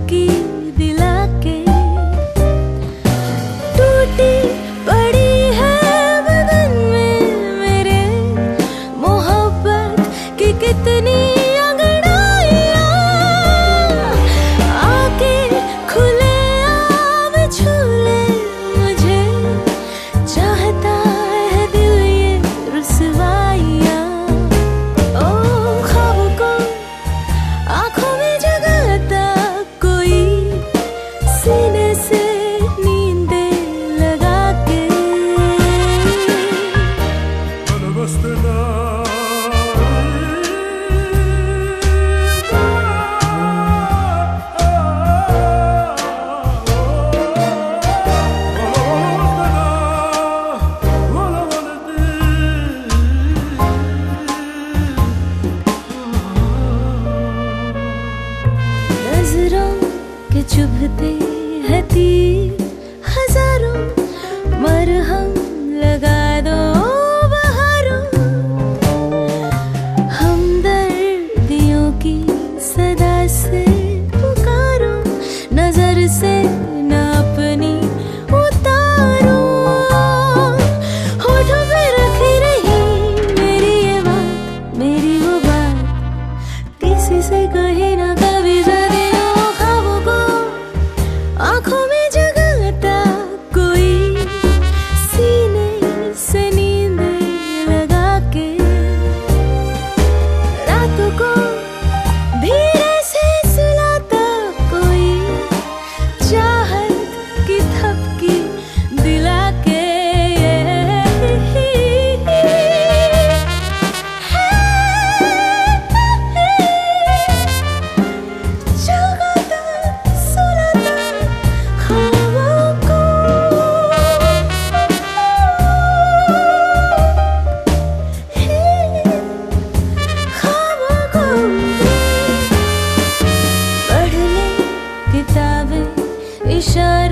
धमकी दिला के। टूटी पड़ी है बदन में मेरे मोहब्बत की कितनी अंगड़ाइयाँ। आके खुले आम छू ले मुझे, चाहता है दिल ये रुसवाइयाँ। ओ ख्वाबों को आँखों में जगाता कोई, सीने से नींदे लगा के। नजरों के चुभते हैं तीर हजारों, मरहम लगा दो बहारों। हमदर्दियों की सदा से पुकारो, नजर से न अपनी उतारो। होठों पे रखी रही मेरी ये बात, मेरी वो बात, किसी से कही ना कभी ज़रे। ओ ख्वाबों को आँखों में जगाता कोई, सीने से नींद लगा के। रातों को धीरे से सुलाता कोई, चाहत की थपकी दिला के। जगाता सुलाता ख्वाबों को, ख्वाबों को। पढ़ ले किताबें इशारे